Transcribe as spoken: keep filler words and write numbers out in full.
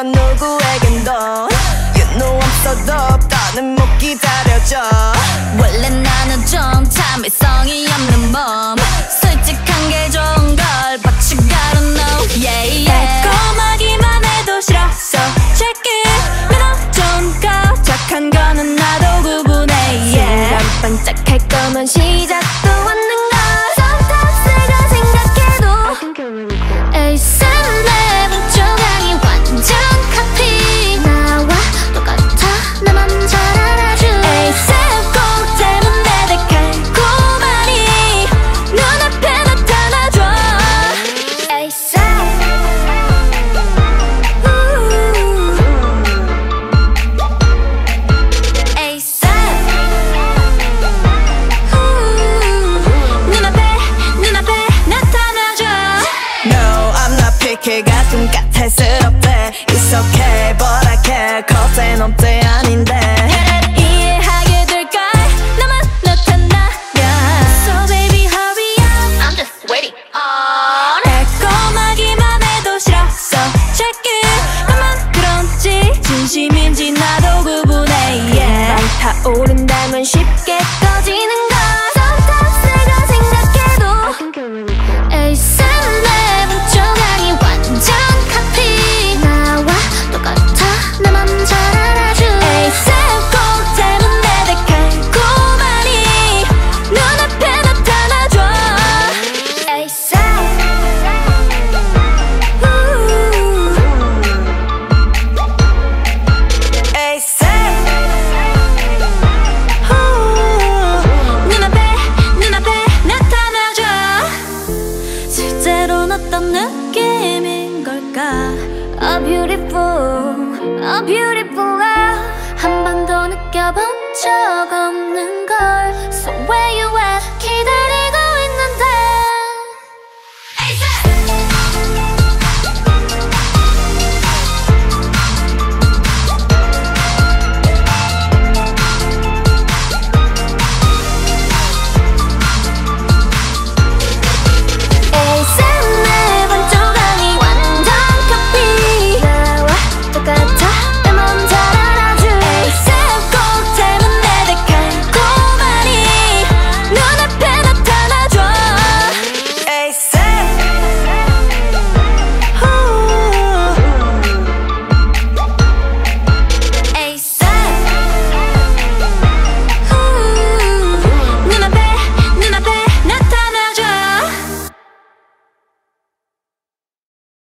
넌 누구에겐 넌 You know I'm so dope 더는 못 기다려줘. 원래 나는 좀 참을성이 없는 몸 솔직한 게 좋은 걸 But you gotta know yeah yeah 달콤하기만 해도 싫어 So check it 믿어 좋은 거 착한 거는 나도 구분해 yeah. 순간 반짝할 거면 시작도 않는 걸 Sometimes 내가 생각해도 에이셉 내 분조각이 완전 카피 나와 똑같아 나만 잘 알아줘 에이셉 꼭 닮은 내 달콤하니 눈앞에 나타나줘 에이셉 에이셉 눈앞에 눈앞에 나타나줘. No I'm not picky 가슴 까탈스럽대 It's okay but I care cause 넌 때 아닌데 이해하게 될걸 나만 나타나면 So baby hurry up I'm just waiting on 달콤하기만 해도 싫어 So check it 나만 그런지 진심인지 나도 구분해 yeah. 타오른다면 쉽게 꺼지는 걸 Sometimes 내가 생각해도 에이셉 내 분조각이 완전 카피 나와 똑같아 나만 잘 알아줘 에이셉 꼭 닮은 내 달콤하니 눈앞에 나타나줘 에이셉 에이셉 눈앞에 눈앞에 나타나줘. 실제로는 어떤 느낌인 걸까 A beautiful A beautiful love 한 번도 느껴본 적 없는 걸